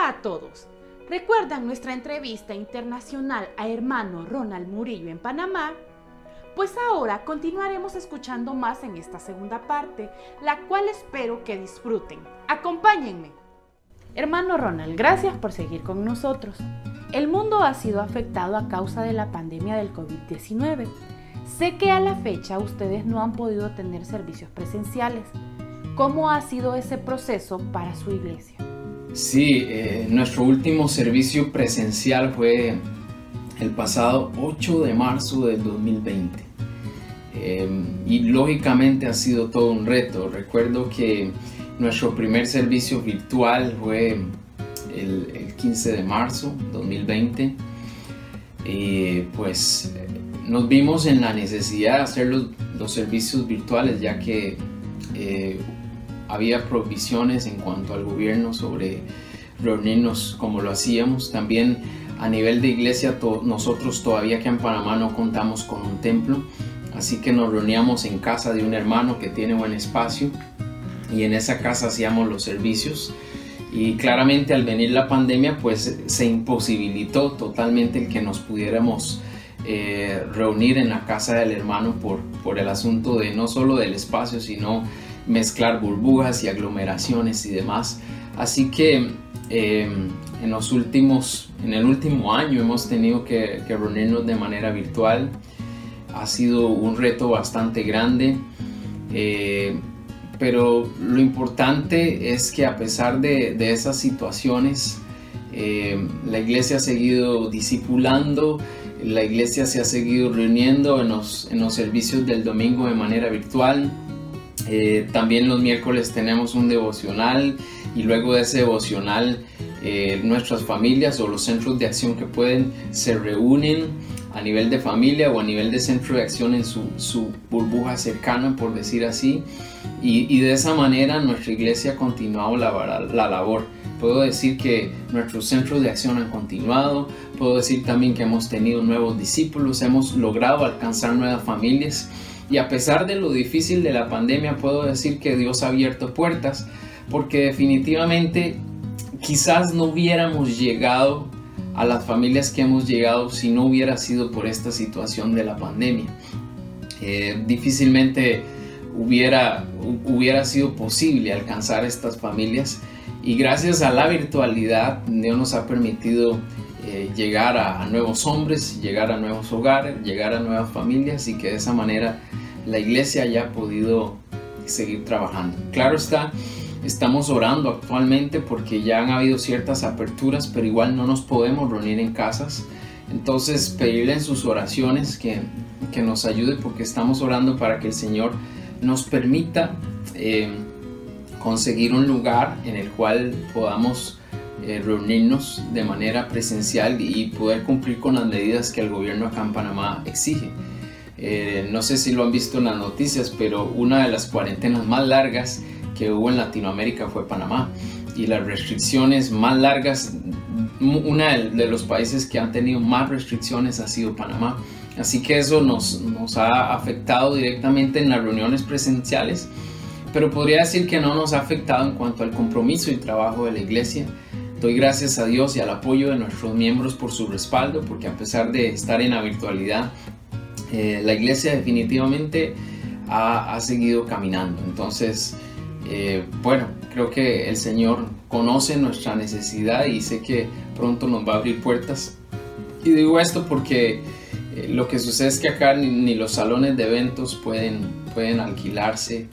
Hola a todos. ¿Recuerdan nuestra entrevista internacional a hermano Ronald Murillo en Panamá? Pues ahora continuaremos escuchando más en esta segunda parte, la cual espero que disfruten. Acompáñenme. Hermano Ronald, gracias por seguir con nosotros. El mundo ha sido afectado a causa de la pandemia del COVID-19. Sé que a la fecha ustedes no han podido tener servicios presenciales. ¿Cómo ha sido ese proceso para su iglesia? Sí, nuestro último servicio presencial fue el pasado 8 de marzo del 2020. Y lógicamente ha sido todo un reto. Recuerdo que nuestro primer servicio virtual fue el 15 de marzo 2020. Pues nos vimos en la necesidad de hacer los servicios virtuales, ya que había provisiones en cuanto al gobierno sobre reunirnos como lo hacíamos. También a nivel de iglesia, nosotros todavía que en Panamá no contamos con un templo, así que nos reuníamos en casa de un hermano que tiene buen espacio y en esa casa hacíamos los servicios. Y claramente al venir la pandemia pues se imposibilitó totalmente el que nos pudiéramos reunir en la casa del hermano por el asunto de no solo del espacio, sino mezclar burbujas y aglomeraciones y demás. Así que en el último año hemos tenido que reunirnos de manera virtual. Ha sido un reto bastante grande, pero lo importante es que a pesar de esas situaciones, la iglesia ha seguido discipulando, la iglesia se ha seguido reuniendo en los servicios del domingo de manera virtual. También los miércoles tenemos un devocional y luego de ese devocional nuestras familias o los centros de acción que pueden se reúnen a nivel de familia o a nivel de centro de acción en su burbuja cercana, por decir así, y de esa manera nuestra iglesia ha continuado la labor. Puedo decir que nuestros centros de acción han continuado, puedo decir también que hemos tenido nuevos discípulos, hemos logrado alcanzar nuevas familias. Y a pesar de lo difícil de la pandemia, puedo decir que Dios ha abierto puertas, porque definitivamente quizás no hubiéramos llegado a las familias que hemos llegado si no hubiera sido por esta situación de la pandemia. Difícilmente hubiera sido posible alcanzar estas familias, y gracias a la virtualidad Dios nos ha permitido llegar a nuevos hombres, llegar a nuevos hogares, llegar a nuevas familias, y que de esa manera la iglesia haya podido seguir trabajando. Claro está, estamos orando actualmente porque ya han habido ciertas aperturas, pero igual no nos podemos reunir en casas. Entonces pedirle en sus oraciones que nos ayude, porque estamos orando para que el Señor nos permita conseguir un lugar en el cual podamos reunirnos de manera presencial y poder cumplir con las medidas que el gobierno acá en Panamá exige. No sé si lo han visto en las noticias, pero una de las cuarentenas más largas que hubo en Latinoamérica fue Panamá, y las restricciones más largas, uno de los países que han tenido más restricciones ha sido Panamá. Así que eso nos ha afectado directamente en las reuniones presenciales, pero podría decir que no nos ha afectado en cuanto al compromiso y trabajo de la iglesia. Doy gracias a Dios y al apoyo de nuestros miembros por su respaldo, porque a pesar de estar en la virtualidad, la iglesia definitivamente ha seguido caminando. Entonces, creo que el Señor conoce nuestra necesidad y sé que pronto nos va a abrir puertas. Y digo esto porque lo que sucede es que acá ni los salones de eventos pueden alquilarse,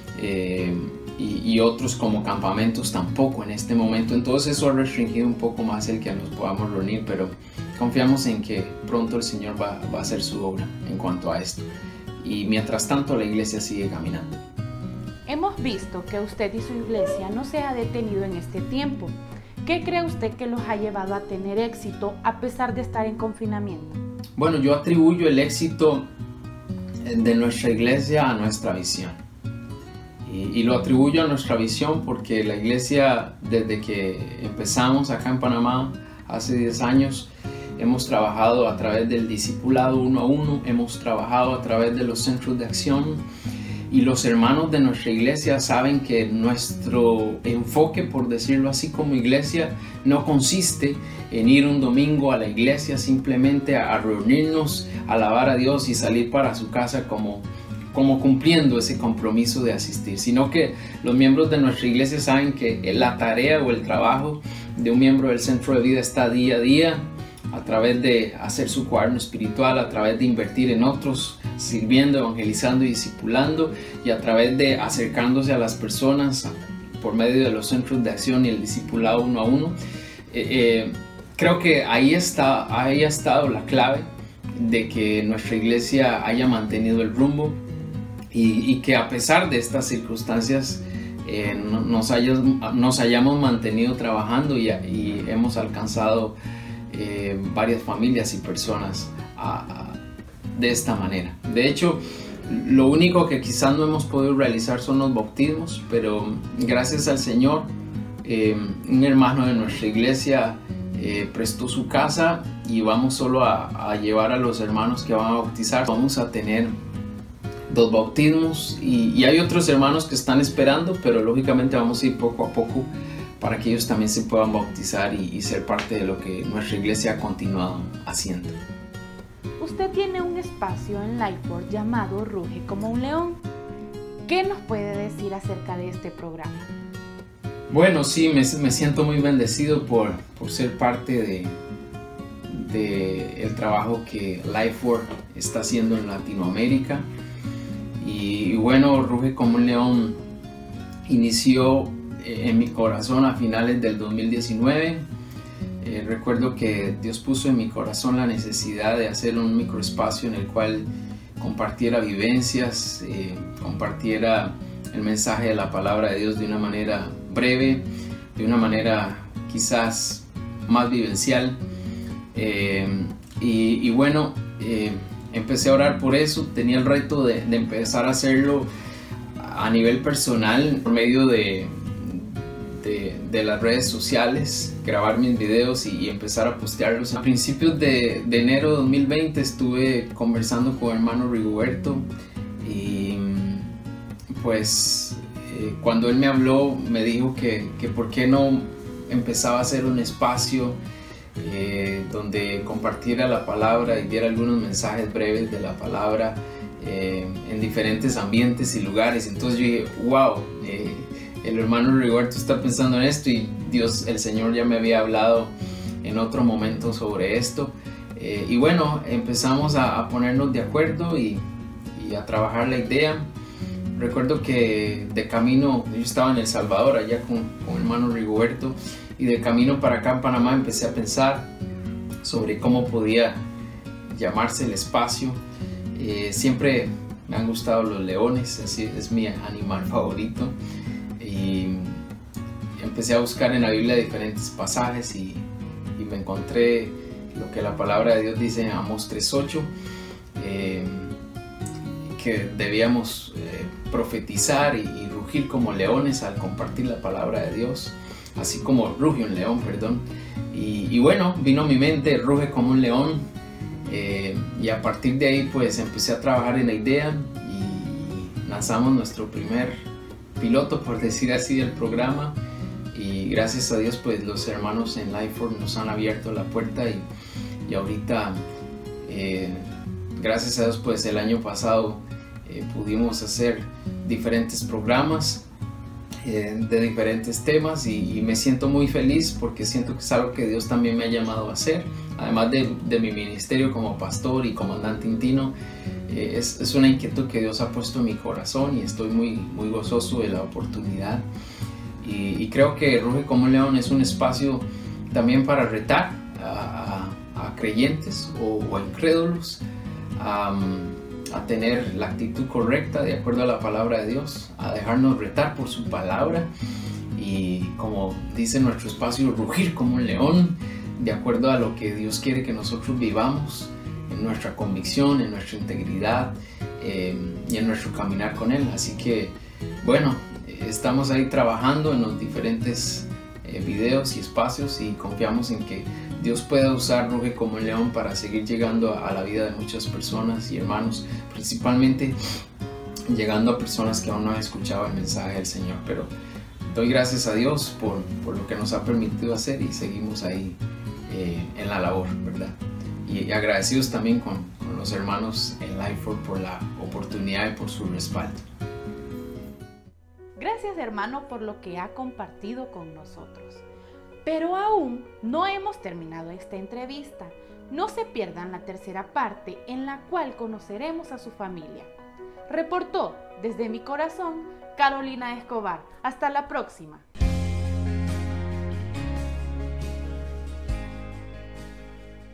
y otros como campamentos tampoco en este momento. Entonces eso ha restringido un poco más el que nos podamos reunir, pero confiamos en que pronto el Señor va a hacer su obra en cuanto a esto. Y mientras tanto la iglesia sigue caminando. Hemos visto que usted y su iglesia no se ha detenido en este tiempo. ¿Qué cree usted que los ha llevado a tener éxito a pesar de estar en confinamiento? Bueno, yo atribuyo el éxito de nuestra iglesia a nuestra visión. Y lo atribuyo a nuestra visión porque la iglesia, desde que empezamos acá en Panamá hace 10 años, hemos trabajado a través del discipulado 1 a 1, hemos trabajado a través de los centros de acción, y los hermanos de nuestra iglesia saben que nuestro enfoque, por decirlo así, como iglesia no consiste en ir un domingo a la iglesia simplemente a reunirnos, a alabar a Dios y salir para su casa como cumpliendo ese compromiso de asistir, sino que los miembros de nuestra iglesia saben que la tarea o el trabajo de un miembro del Centro de Vida está día a día, a través de hacer su cuaderno espiritual, a través de invertir en otros, sirviendo, evangelizando y discipulando, y a través de acercándose a las personas por medio de los centros de acción y el discipulado uno a uno. Creo que ahí ha estado la clave de que nuestra iglesia haya mantenido el rumbo y que a pesar de estas circunstancias nos hayamos mantenido trabajando y hemos alcanzado varias familias y personas de esta manera. De hecho, lo único que quizás no hemos podido realizar son los bautismos, pero gracias al Señor, un hermano de nuestra iglesia prestó su casa y vamos solo a llevar a los hermanos que van a bautizar. Vamos a tener 2 bautismos y hay otros hermanos que están esperando, pero lógicamente vamos a ir poco a poco para que ellos también se puedan bautizar y ser parte de lo que nuestra iglesia ha continuado haciendo. Usted tiene un espacio en Lifeword llamado Ruge como un león. ¿Qué nos puede decir acerca de este programa? Bueno, sí, me siento muy bendecido por ser parte de el trabajo que Lifeword está haciendo en Latinoamérica. Y bueno, Ruge como un león inició en mi corazón a finales del 2019. Recuerdo que Dios puso en mi corazón la necesidad de hacer un microespacio en el cual compartiera vivencias, compartiera el mensaje de la palabra de Dios de una manera breve, de una manera quizás más vivencial. Y bueno, empecé a orar por eso. Tenía el reto de empezar a hacerlo a nivel personal por medio de las redes sociales, grabar mis videos y empezar a postearlos. A principios de enero de 2020 estuve conversando con el hermano Rigoberto y pues cuando él me habló me dijo que por qué no empezaba a hacer un espacio donde compartiera la palabra y diera algunos mensajes breves de la palabra en diferentes ambientes y lugares. Entonces yo dije, wow, el hermano Rigoberto está pensando en esto y Dios, el Señor ya me había hablado en otro momento sobre esto. Y bueno, empezamos a ponernos de acuerdo y a trabajar la idea. Recuerdo que de camino, yo estaba en El Salvador allá con el hermano Rigoberto, y de camino para acá en Panamá empecé a pensar sobre cómo podía llamarse el espacio. Siempre me han gustado los leones, así es mi animal favorito. Y empecé a buscar en la Biblia diferentes pasajes y me encontré lo que la palabra de Dios dice en Amós 3:8, que debíamos profetizar y rugir como leones al compartir la palabra de Dios, así como ruge un león, perdón. Y bueno, vino a mi mente, ruge como un león, y a partir de ahí pues empecé a trabajar en la idea y lanzamos nuestro primer piloto, por decir así, del programa, y gracias a Dios pues los hermanos en Lifeword nos han abierto la puerta y ahorita gracias a Dios pues el año pasado pudimos hacer diferentes programas de diferentes temas y me siento muy feliz porque siento que es algo que Dios también me ha llamado a hacer, además de mi ministerio como pastor y comandante intino. Es una inquietud que Dios ha puesto en mi corazón y estoy muy gozoso de la oportunidad, y creo que Ruge como un león es un espacio también para retar a creyentes o incrédulos a tener la actitud correcta de acuerdo a la palabra de Dios, a dejarnos retar por su palabra y, como dice nuestro espacio, rugir como un león de acuerdo a lo que Dios quiere que nosotros vivamos en nuestra convicción, en nuestra integridad y en nuestro caminar con Él. Así que bueno, estamos ahí trabajando en los diferentes videos y espacios y confiamos en que Dios pueda usar Ruge como un león para seguir llegando a la vida de muchas personas y hermanos, principalmente llegando a personas que aún no han escuchado el mensaje del Señor. Pero doy gracias a Dios por lo que nos ha permitido hacer y seguimos ahí en la labor, ¿verdad? Y agradecidos también con los hermanos en Lifeford por la oportunidad y por su respaldo. Gracias, hermano, por lo que ha compartido con nosotros. Pero aún no hemos terminado esta entrevista. No se pierdan la tercera parte en la cual conoceremos a su familia. Reportó desde mi corazón Carolina Escobar. Hasta la próxima.